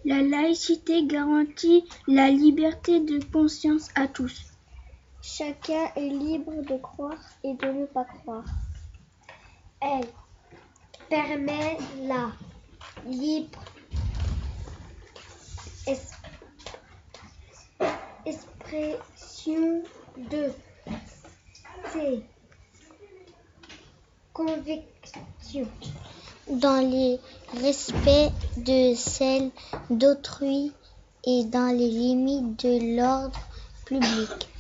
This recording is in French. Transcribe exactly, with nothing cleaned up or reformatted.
La laïcité garantit la liberté de conscience à tous. Chacun est libre de croire et de ne pas croire. Elle permet la libre expression de ses convictions dans le respect de celles d'autrui et dans les limites de l'ordre public.